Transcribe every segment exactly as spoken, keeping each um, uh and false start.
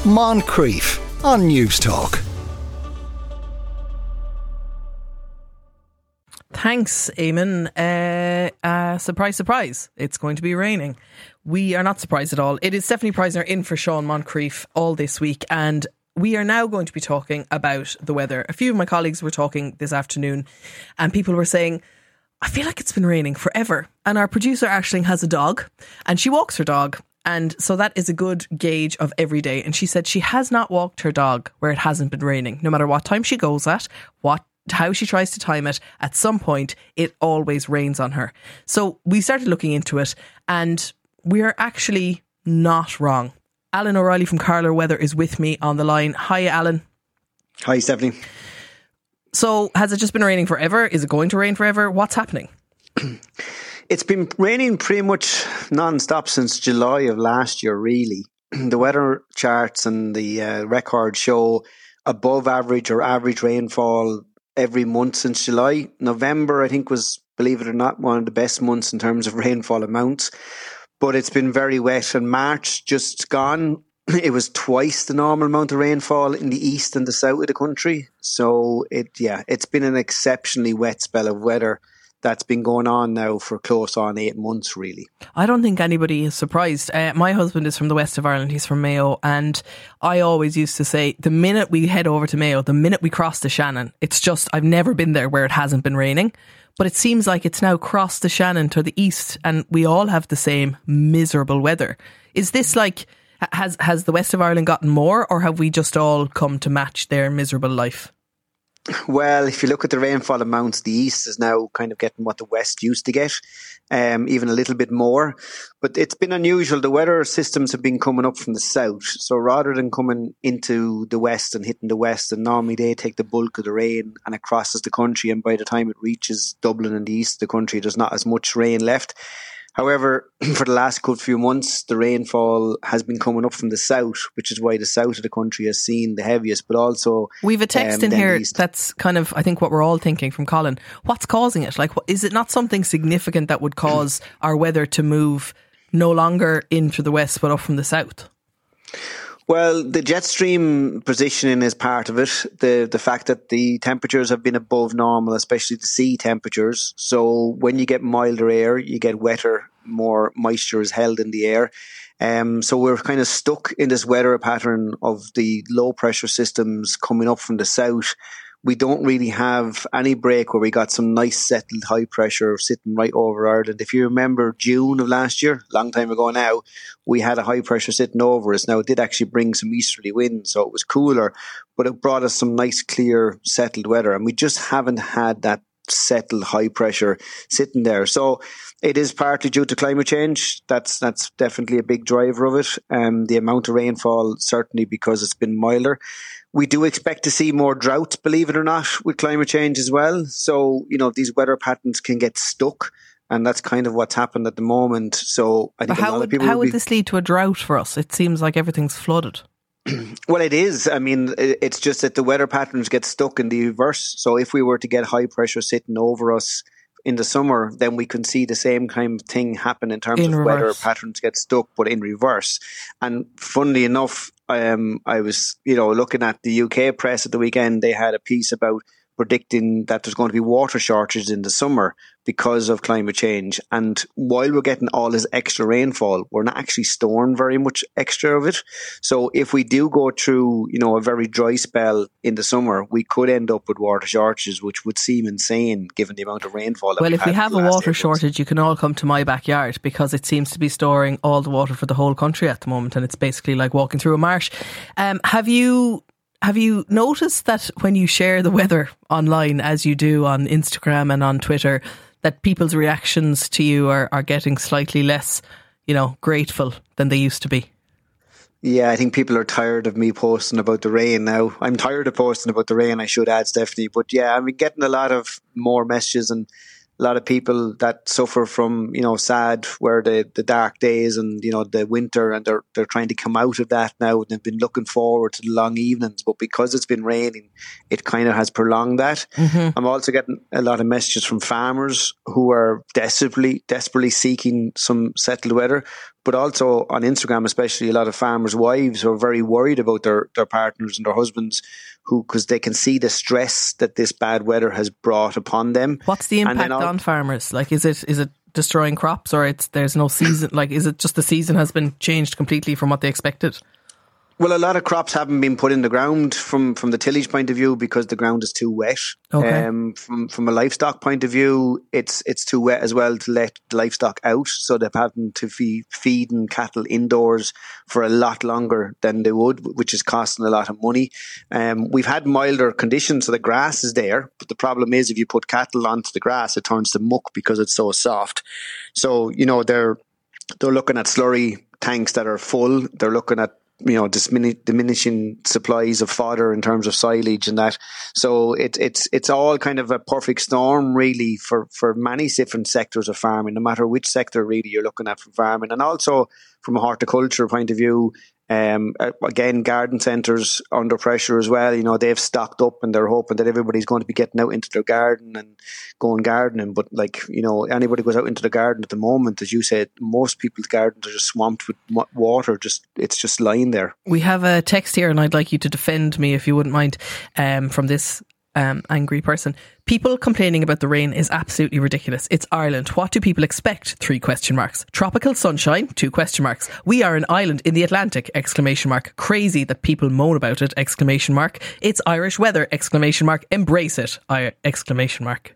Moncrief on News Talk. Thanks, Eamon. Uh, uh, surprise, surprise. It's going to be raining. We are not surprised at all. It is Stephanie Preisner in for Sean Moncrief all this week, and we are now going to be talking about the weather. A few of my colleagues were talking this afternoon, and people were saying, I feel like it's been raining forever. And our producer, Aisling, has a dog, and she walks her dog. And so that is a good gauge of every day. And she said she has not walked her dog where it hasn't been raining. No matter what time she goes at, what how she tries to time it, at some point it always rains on her. So we started looking into it, and we are actually not wrong. Alan O'Reilly from Carler Weather is with me on the line. Hi, Alan. Hi, Stephanie. So has it just been raining forever? Is it going to rain forever? What's happening? It's been raining pretty much non-stop since July of last year, really. The weather charts and the uh, records show above average or average rainfall every month since July. November, I think, was, believe it or not, one of the best months in terms of rainfall amounts. But it's been very wet. And March just gone, it was twice the normal amount of rainfall in the east and the south of the country. So, it yeah, it's been an exceptionally wet spell of weather that's been going on now for close on eight months, really. I don't think anybody is surprised. Uh, my husband is from the west of Ireland. He's from Mayo. And I always used to say, the minute we head over to Mayo, the minute we cross the Shannon, it's just, I've never been there where it hasn't been raining. But it seems like it's now crossed the Shannon to the east, and we all have the same miserable weather. Is this like, has, has the west of Ireland gotten more, or have we just all come to match their miserable life? Well, if you look at the rainfall amounts, the east is now kind of getting what the west used to get, um, even a little bit more. But it's been unusual. The weather systems have been coming up from the south. So rather than coming into the west and hitting the west, and normally they take the bulk of the rain and it crosses the country, and by the time it reaches Dublin and the east of the country, there's not as much rain left. However, for the last good few months, the rainfall has been coming up from the south, which is why the south of the country has seen the heaviest, but also... We've a text um, in here east. That's kind of, I think, what we're all thinking from Colin. What's causing it? Like, what, is it not something significant that would cause our weather to move no longer into the west, but up from the south? Well, the jet stream positioning is part of it. The the fact that the temperatures have been above normal, especially the sea temperatures. So when you get milder air, you get wetter, more moisture is held in the air. Um, so we're kind of stuck in this weather pattern of the low pressure systems coming up from the south. We don't really have any break where we got some nice settled high pressure sitting right over Ireland. If you remember June of last year, a long time ago now, we had a high pressure sitting over us. Now, it did actually bring some easterly wind, so it was cooler, but it brought us some nice, clear, settled weather. And we just haven't had that settled high pressure sitting there. So it is partly due to climate change. That's that's definitely a big driver of it. Um, the amount of rainfall, certainly because it's been milder. We do expect to see more droughts, believe it or not, with climate change as well. So, you know, these weather patterns can get stuck, and that's kind of what's happened at the moment. So I think how a lot would, of people how would would be, this lead to a drought for us? It seems like everything's flooded. Well, it is. I mean, it's just that the weather patterns get stuck in the reverse. So if we were to get high pressure sitting over us in the summer, then we can see the same kind of thing happen in terms in of reverse. weather patterns get stuck, but in reverse. And funnily enough, um, I was, you know, looking at the U K press at the weekend. They had a piece about predicting that there's going to be water shortages in the summer because of climate change. And while we're getting all this extra rainfall, we're not actually storing very much extra of it. So if we do go through, you know, a very dry spell in the summer, we could end up with water shortages, which would seem insane given the amount of rainfall that Well, we've if we had have in the a last water eight months. shortage, you can all come to my backyard, because it seems to be storing all the water for the whole country at the moment, and it's basically like walking through a marsh. Um, have you... Have you noticed that when you share the weather online, as you do on Instagram and on Twitter, that people's reactions to you are, are getting slightly less, you know, grateful than they used to be? Yeah, I think people are tired of me posting about the rain now. I'm tired of posting about the rain, I should add, Stephanie. But yeah, I've been getting a lot of more messages, and a lot of people that suffer from, you know, sad where the, the dark days and, you know, the winter, and they're they're trying to come out of that now, and they've been looking forward to the long evenings. But because it's been raining, it kind of has prolonged that. Mm-hmm. I'm also getting a lot of messages from farmers who are desperately, desperately seeking some settled weather. but also on Instagram, especially a lot of farmers' wives who are very worried about their, their partners and their husbands, who because they can see the stress that this bad weather has brought upon them. What's the impact all, on farmers? Like, is it is it destroying crops, or it's there's no season? Like, is it just the season has been changed completely from what they expected? Well, a lot of crops haven't been put in the ground from, from the tillage point of view because the ground is too wet. Okay. Um, from from a livestock point of view, it's it's too wet as well to let the livestock out, so they're having to be feeding cattle indoors for a lot longer than they would, which is costing a lot of money. Um, we've had milder conditions, so the grass is there, but the problem is if you put cattle onto the grass, it turns to muck because it's so soft. So, you know, they're they're looking at slurry tanks that are full. They're looking at you know, dimini- diminishing supplies of fodder in terms of silage and that. So it, it's it's all kind of a perfect storm, really, for, for many different sectors of farming, no matter which sector really you're looking at from farming. And also from a horticulture point of view, um, again, garden centres under pressure as well. You know, they've stocked up and they're hoping that everybody's going to be getting out into their garden and going gardening. But like, you know, anybody goes out into the garden at the moment, as you said, most people's gardens are just swamped with water. Just it's just lying there. We have a text here, and I'd like you to defend me if you wouldn't mind, um, from this um, angry person. People complaining about the rain is absolutely ridiculous. It's Ireland. What do people expect? Three question marks. Tropical sunshine? Two question marks. We are an island in the Atlantic! Exclamation mark. Crazy that people moan about it! Exclamation mark. It's Irish weather! Exclamation mark. Embrace it! I, exclamation mark.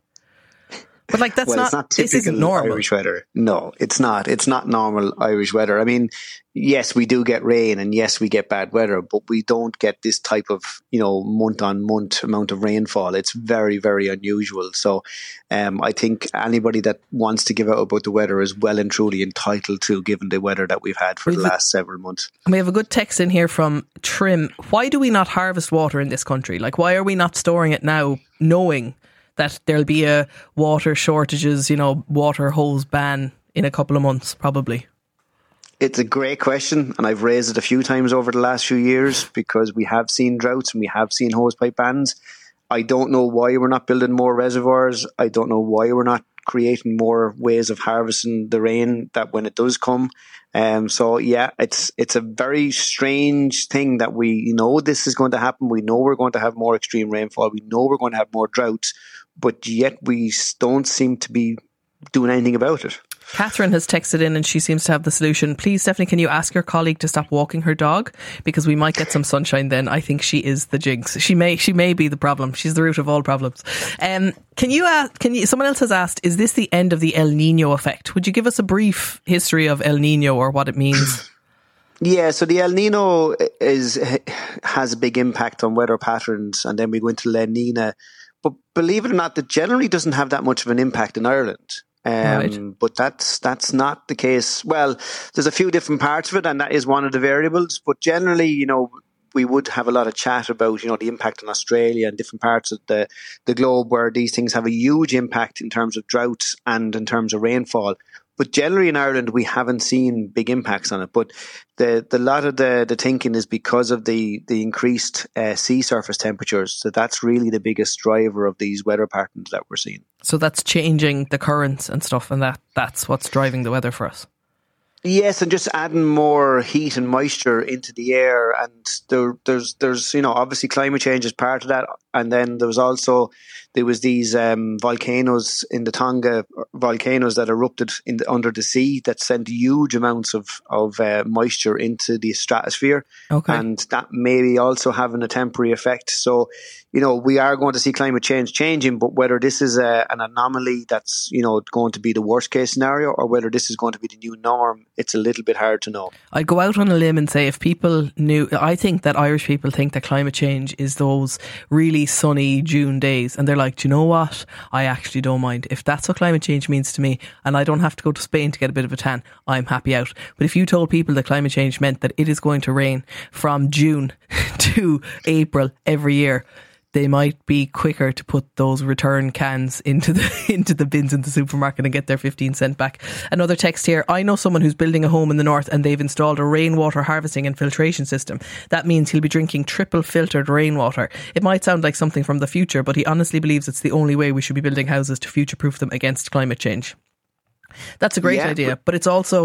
But like that's well, not, not this isn't normal. Irish weather. No, it's not. It's not normal Irish weather. I mean, yes, we do get rain and yes, we get bad weather, but we don't get this type of, you know, month on month amount of rainfall. It's very, very unusual. So um, I think anybody that wants to give out about the weather is well and truly entitled to, given the weather that we've had for we've the last a, several months. We have a good text in here from Trim. Why do we not harvest water in this country? Like, why are we not storing it now, knowing that there'll be a water shortages, you know, water hose ban in a couple of months, probably? It's a great question, and I've raised it a few times over the last few years because we have seen droughts and we have seen hosepipe bans. I don't know why we're not building more reservoirs. I don't know why we're not creating more ways of harvesting the rain that when it does come. Um, so yeah, it's it's a very strange thing that we know this is going to happen. We know we're going to have more extreme rainfall. We know we're going to have more droughts, but yet we don't seem to be doing anything about it. Catherine has texted in and she seems to have the solution. Please, Stephanie, can you ask your colleague to stop walking her dog? Because we might get some sunshine then. I think she is the jinx. She may she may be the problem. She's the root of all problems. Um, can you ask, can you, someone else has asked, is this the end of the El Nino effect? Would you give us a brief history of El Nino or what it means? Yeah, so the El Nino is has a big impact on weather patterns, and then we go into La Nina. But believe it or not, that generally doesn't have that much of an impact in Ireland. Um, right. But that's that's not the case. Well, there's a few different parts of it, and that is one of the variables. But generally, you know, we would have a lot of chat about, you know, the impact on Australia and different parts of the, the globe where these things have a huge impact in terms of droughts and in terms of rainfall. But generally in Ireland, we haven't seen big impacts on it. But the the lot of the, the thinking is because of the, the increased uh, sea surface temperatures. So that's really the biggest driver of these weather patterns that we're seeing. So that's changing the currents and stuff, and that that's what's driving the weather for us. Yes, and just adding more heat and moisture into the air, and there, there's, there's, you know, obviously climate change is part of that, and then there was also there was these um, volcanoes in the Tonga volcanoes that erupted in the, under the sea that sent huge amounts of of uh, moisture into the stratosphere, okay. And that may be also having a temporary effect. So, you know, we are going to see climate change changing, but whether this is a, an anomaly that's, you know, going to be the worst case scenario or whether this is going to be the new norm, it's a little bit hard to know. I'd go out on a limb and say if people knew, I think that Irish people think that climate change is those really sunny June days, and they're like, do you know what? I actually don't mind. If that's what climate change means to me and I don't have to go to Spain to get a bit of a tan, I'm happy out. But if you told people that climate change meant that it is going to rain from June to April every year, they might be quicker to put those return cans into the into the bins in the supermarket and get their fifteen cent back. Another text here. I know someone who's building a home in the north and they've installed a rainwater harvesting and filtration system. That means he'll be drinking triple filtered rainwater. It might sound like something from the future, but he honestly believes it's the only way we should be building houses to future-proof them against climate change. That's a great yeah, idea, but it's also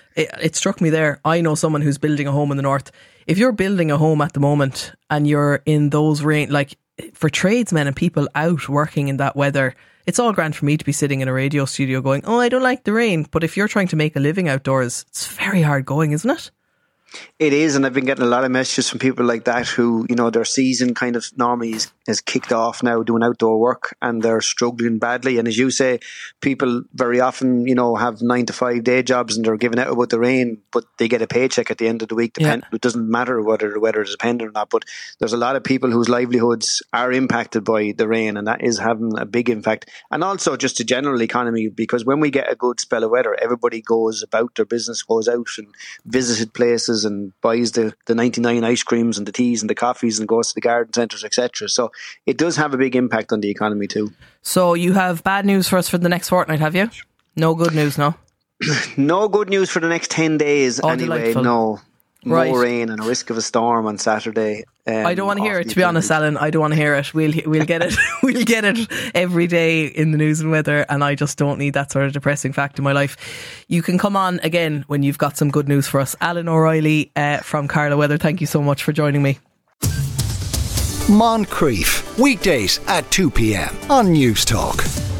it, it struck me there. I know someone who's building a home in the north. If you're building a home at the moment and you're in those rain, like for tradesmen and people out working in that weather, it's all grand for me to be sitting in a radio studio going, oh, I don't like the rain. But if you're trying to make a living outdoors, it's very hard going, isn't it? It is, and I've been getting a lot of messages from people like that who, you know, their season kind of normally is, is kicked off now doing outdoor work and they're struggling badly. And as you say, people very often, you know, have nine to five day jobs and they're giving out about the rain, but they get a paycheck at the end of the week. Depend- yeah. It doesn't matter whether the weather is dependent or not, but there's a lot of people whose livelihoods are impacted by the rain, and that is having a big impact. And also just the general economy, because when we get a good spell of weather, everybody goes about their business, goes out and visited places and buys the, the ninety-nine ice creams and the teas and the coffees and goes to the garden centres, et cetera. So it does have a big impact on the economy too. So you have bad news for us for the next fortnight, have you? No good news, no? No good news for the next ten days oh, anyway, delightful. No. More right. rain and a risk of a storm on Saturday. Um, I don't want to hear it, to be honest, Alan. I don't want to hear it. We'll we'll get it. We'll get it every day in the news and weather, and I just don't need that sort of depressing fact in my life. You can come on again when you've got some good news for us. Alan O'Reilly uh, from Carlow Weather, thank you so much for joining me. Moncrief, weekdays at two p.m. on News Talk.